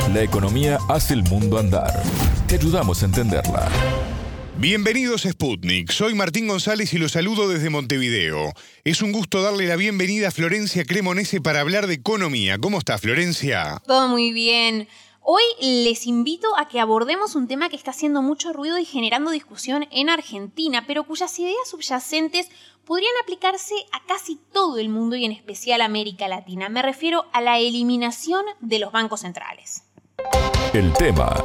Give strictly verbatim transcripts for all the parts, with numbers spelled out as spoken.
La economía hace el mundo andar. Te ayudamos a entenderla. Bienvenidos a Sputnik, soy Martín González y los saludo desde Montevideo. Es un gusto darle la bienvenida a Florencia Cremonese para hablar de economía. ¿Cómo está, Florencia? Todo muy bien. Hoy les invito a que abordemos un tema que está haciendo mucho ruido y generando discusión en Argentina, pero cuyas ideas subyacentes podrían aplicarse a casi todo el mundo y en especial a América Latina. Me refiero a la eliminación de los bancos centrales. El tema.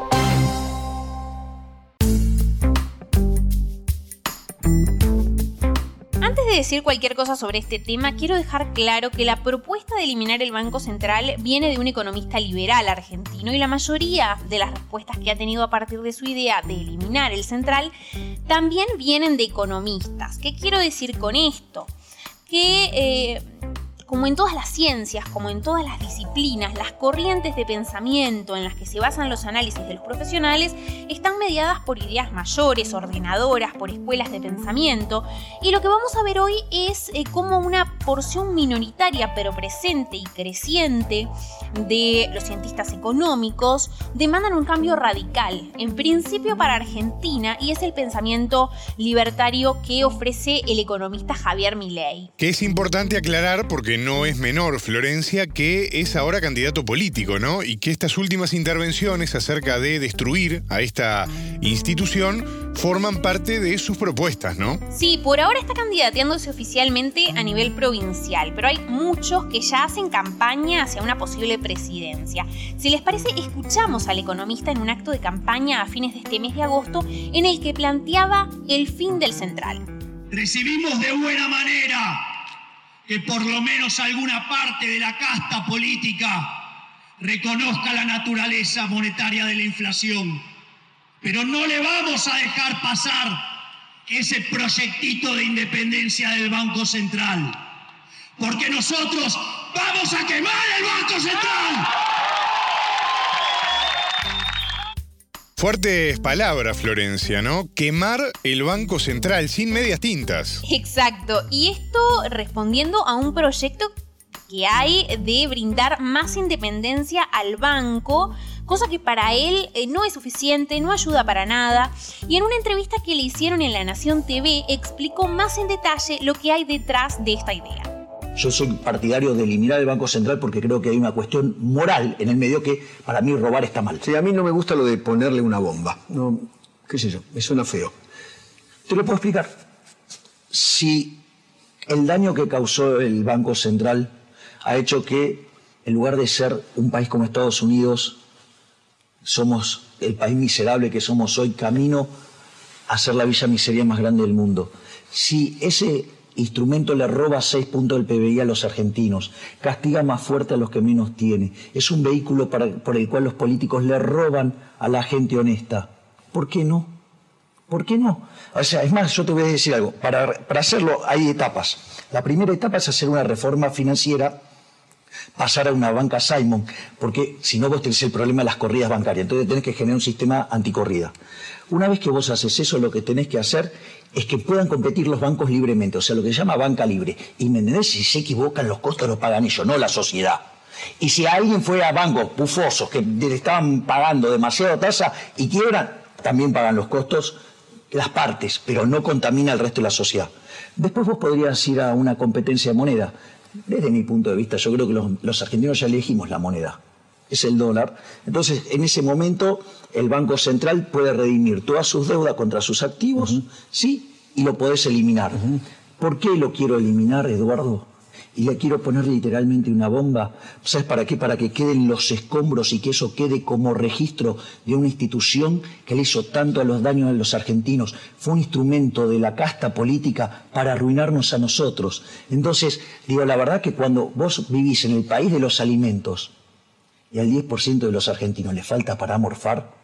Antes de decir cualquier cosa sobre este tema, quiero dejar claro que la propuesta de eliminar el Banco Central viene de un economista liberal argentino y la mayoría de las respuestas que ha tenido a partir de su idea de eliminar el central también vienen de economistas. ¿Qué quiero decir con esto? Que eh, como en todas las ciencias, como en todas las disciplinas, las corrientes de pensamiento en las que se basan los análisis de los profesionales están mediadas por ideas mayores, ordenadoras, por escuelas de pensamiento. Y lo que vamos a ver hoy es eh, cómo una porción minoritaria pero presente y creciente de los cientistas económicos demandan un cambio radical, en principio para Argentina, y es el pensamiento libertario que ofrece el economista Javier Milei. Que es importante aclarar porque no es menor, Florencia, que es ahora candidato político, ¿no? Y que estas últimas intervenciones acerca de destruir a esta institución forman parte de sus propuestas, ¿no? Sí, por ahora está candidateándose oficialmente a nivel provincial, pero hay muchos que ya hacen campaña hacia una posible presidencia. Si les parece, escuchamos al economista en un acto de campaña a fines de este mes de agosto en el que planteaba el fin del central. Recibimos de buena manera que por lo menos alguna parte de la casta política reconozca la naturaleza monetaria de la inflación. Pero no le vamos a dejar pasar ese proyectito de independencia del Banco Central, porque nosotros vamos a quemar el Banco Central. Fuertes palabras, Florencia, ¿no? Quemar el Banco Central sin medias tintas. Exacto, y esto respondiendo a un proyecto que hay de brindar más independencia al banco, cosa que para él eh, no es suficiente, no ayuda para nada. Y en una entrevista que le hicieron en La Nación T V explicó más en detalle lo que hay detrás de esta idea. Yo soy partidario de eliminar el Banco Central porque creo que hay una cuestión moral en el medio que para mí robar está mal. Sí, a mí no me gusta lo de ponerle una bomba. No, qué sé yo, me suena feo. Te lo puedo explicar. Si el daño que causó el Banco Central ha hecho que, en lugar de ser un país como Estados Unidos, somos el país miserable que somos hoy, camino a ser la villa miseria más grande del mundo. Si ese instrumento le roba seis puntos del P B I a los argentinos, castiga más fuerte a los que menos tiene, es un vehículo para, por el cual los políticos le roban a la gente honesta. ¿Por qué no? ¿Por qué no? O sea, es más, yo te voy a decir algo. Para, para hacerlo hay etapas. La primera etapa es hacer una reforma financiera, pasar a una banca Simon, porque si no vos tenés el problema de las corridas bancarias, entonces tenés que generar un sistema anticorrida. Una vez que vos haces eso, lo que tenés que hacer es que puedan competir los bancos libremente, o sea, lo que se llama banca libre. Y me entendés, si se equivocan, los costos los pagan ellos, no la sociedad. Y si alguien fue a bancos bufosos que le estaban pagando demasiada tasa y quiebran, también pagan los costos las partes, pero no contamina el resto de la sociedad. Después vos podrías ir a una competencia de moneda. Desde mi punto de vista, yo creo que los, los argentinos ya elegimos la moneda, es el dólar. Entonces, en ese momento, el Banco Central puede redimir todas sus deudas contra sus activos, uh-huh. ¿sí? Y lo podés eliminar. Uh-huh. ¿Por qué lo quiero eliminar, Eduardo? Y le quiero poner literalmente una bomba. ¿Sabes para qué? Para que queden los escombros y que eso quede como registro de una institución que le hizo tanto a los daños a los argentinos. Fue un instrumento de la casta política para arruinarnos a nosotros. Entonces, digo, la verdad que cuando vos vivís en el país de los alimentos y al diez por ciento de los argentinos le falta para morfar,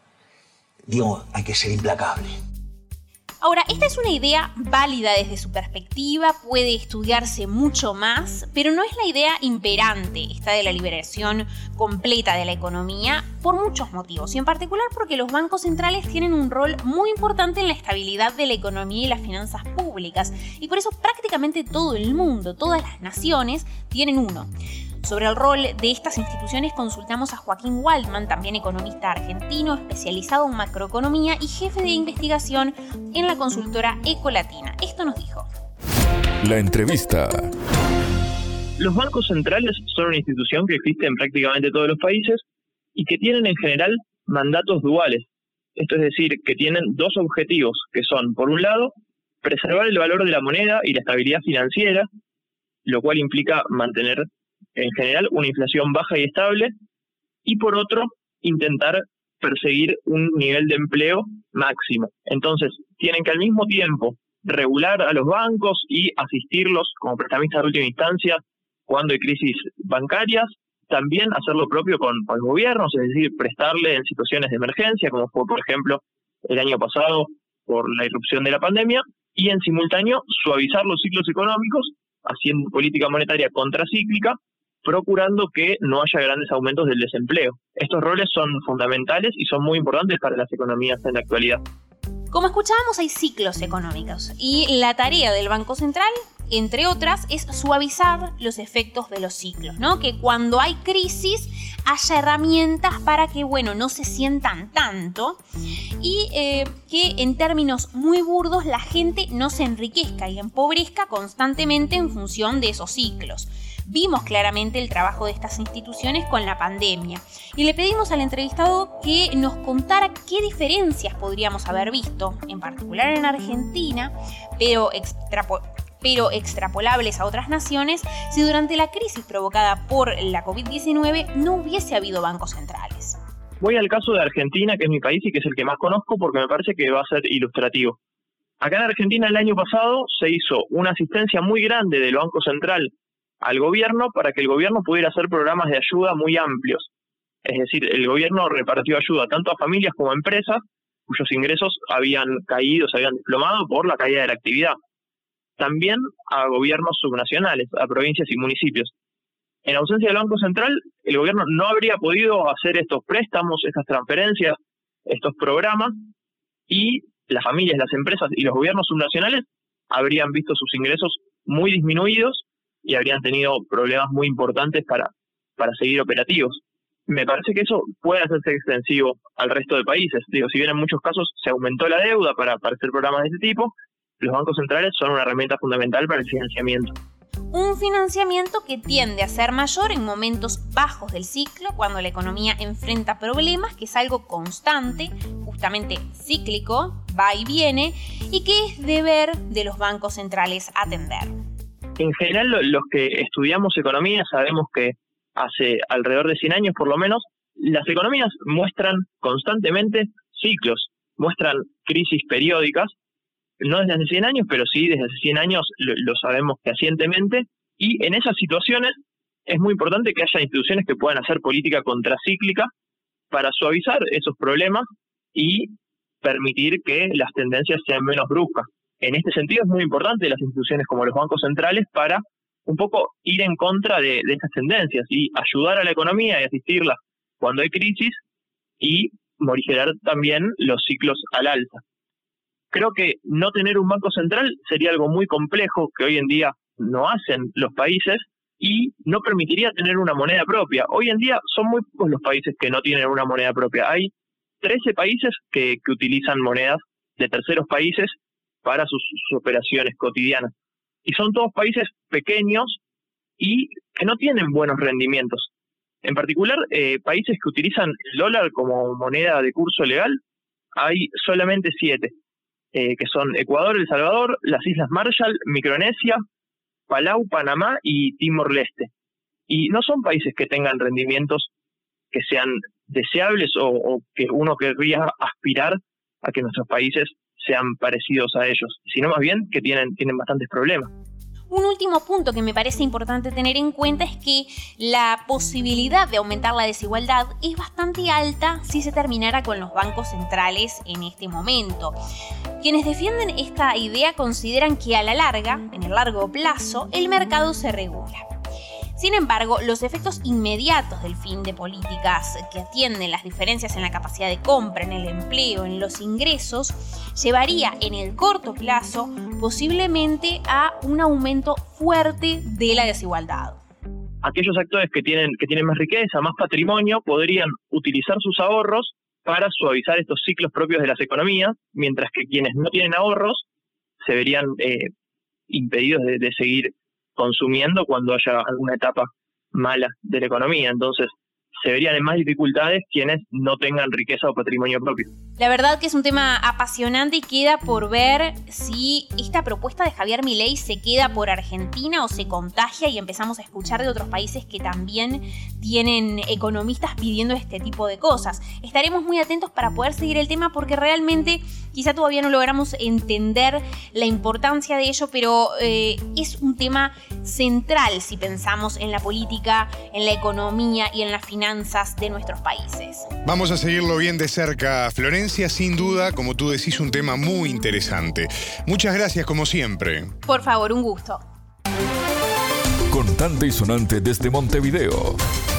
digo, hay que ser implacable. Ahora, esta es una idea válida desde su perspectiva, puede estudiarse mucho más, pero no es la idea imperante, esta de la liberación completa de la economía, por muchos motivos, y en particular porque los bancos centrales tienen un rol muy importante en la estabilidad de la economía y las finanzas públicas, y por eso prácticamente todo el mundo, todas las naciones, tienen uno. Sobre el rol de estas instituciones consultamos a Joaquín Waldman, también economista argentino, especializado en macroeconomía y jefe de investigación en la consultora Ecolatina. Esto nos dijo. La entrevista. Los bancos centrales son una institución que existe en prácticamente todos los países y que tienen en general mandatos duales. Esto es decir, que tienen dos objetivos, que son, por un lado, preservar el valor de la moneda y la estabilidad financiera, lo cual implica mantener, en general, una inflación baja y estable, y por otro, intentar perseguir un nivel de empleo máximo. Entonces, tienen que al mismo tiempo regular a los bancos y asistirlos como prestamistas de última instancia cuando hay crisis bancarias, también hacer lo propio con, con los gobiernos, es decir, prestarle en situaciones de emergencia, como fue, por ejemplo, el año pasado por la irrupción de la pandemia, y en simultáneo suavizar los ciclos económicos, haciendo política monetaria contracíclica, procurando que no haya grandes aumentos del desempleo. Estos roles son fundamentales y son muy importantes para las economías en la actualidad. Como escuchábamos, hay ciclos económicos y la tarea del Banco Central, entre otras, es suavizar los efectos de los ciclos, ¿no? Que cuando hay crisis haya herramientas para que, bueno, no se sientan tanto y eh, que en términos muy burdos la gente no se enriquezca y empobrezca constantemente en función de esos ciclos. Vimos claramente el trabajo de estas instituciones con la pandemia y le pedimos al entrevistado que nos contara qué diferencias podríamos haber visto, en particular en Argentina, pero, extrapo- pero extrapolables a otras naciones, si durante la crisis provocada por la covid diecinueve no hubiese habido bancos centrales. Voy al caso de Argentina, que es mi país y que es el que más conozco porque me parece que va a ser ilustrativo. Acá en Argentina el año pasado se hizo una asistencia muy grande del Banco Central al gobierno para que el gobierno pudiera hacer programas de ayuda muy amplios. Es decir, el gobierno repartió ayuda tanto a familias como a empresas cuyos ingresos habían caído, se habían desplomado por la caída de la actividad. También a gobiernos subnacionales, a provincias y municipios. En ausencia del Banco Central, el gobierno no habría podido hacer estos préstamos, estas transferencias, estos programas, y las familias, las empresas y los gobiernos subnacionales habrían visto sus ingresos muy disminuidos y habrían tenido problemas muy importantes para, para seguir operativos. Me parece que eso puede hacerse extensivo al resto de países. Digo, si bien en muchos casos se aumentó la deuda para, para hacer programas de este tipo, los bancos centrales son una herramienta fundamental para el financiamiento. Un financiamiento que tiende a ser mayor en momentos bajos del ciclo, cuando la economía enfrenta problemas, que es algo constante, justamente cíclico, va y viene, y que es deber de los bancos centrales atender. En general, los que estudiamos economía sabemos que hace alrededor de cien años por lo menos, las economías muestran constantemente ciclos, muestran crisis periódicas, no desde hace cien años, pero sí desde hace cien años lo, lo sabemos fehacientemente, y en esas situaciones es muy importante que haya instituciones que puedan hacer política contracíclica para suavizar esos problemas y permitir que las tendencias sean menos bruscas. En este sentido es muy importante las instituciones como los bancos centrales para un poco ir en contra de, de estas tendencias y ayudar a la economía y asistirla cuando hay crisis y morigerar también los ciclos al alza. Creo que no tener un banco central sería algo muy complejo que hoy en día no hacen los países y no permitiría tener una moneda propia. Hoy en día son muy pocos los países que no tienen una moneda propia. Hay trece países que, que utilizan monedas de terceros países para sus, sus operaciones cotidianas. Y son todos países pequeños y que no tienen buenos rendimientos. En particular, eh, países que utilizan el dólar como moneda de curso legal, hay solamente siete, eh, que son Ecuador, El Salvador, las Islas Marshall, Micronesia, Palau, Panamá y Timor-Leste. Y no son países que tengan rendimientos que sean deseables o, o que uno querría aspirar a que nuestros países sean parecidos a ellos, sino más bien que tienen, tienen bastantes problemas. Un último punto que me parece importante tener en cuenta es que la posibilidad de aumentar la desigualdad es bastante alta si se terminara con los bancos centrales en este momento. Quienes defienden esta idea consideran que a la larga, en el largo plazo, el mercado se regula. Sin embargo, los efectos inmediatos del fin de políticas que atienden las diferencias en la capacidad de compra, en el empleo, en los ingresos, llevaría en el corto plazo posiblemente a un aumento fuerte de la desigualdad. aquellos actores que tienen, que tienen más riqueza, más patrimonio, podrían utilizar sus ahorros para suavizar estos ciclos propios de las economías, mientras que quienes no tienen ahorros se verían eh, impedidos de, de seguir consumiendo cuando haya alguna etapa mala de la economía. Entonces, se verían en más dificultades quienes no tengan riqueza o patrimonio propio. La verdad que es un tema apasionante y queda por ver si esta propuesta de Javier Milei se queda por Argentina o se contagia y empezamos a escuchar de otros países que también tienen economistas pidiendo este tipo de cosas. Estaremos muy atentos para poder seguir el tema porque realmente quizá todavía no logramos entender la importancia de ello, pero eh, es un tema central si pensamos en la política, en la economía y en las finanzas de nuestros países. Vamos a seguirlo bien de cerca, Florencia. Sin duda, como tú decís, un tema muy interesante. Muchas gracias, como siempre. Por favor, un gusto. Contante y sonante desde Montevideo.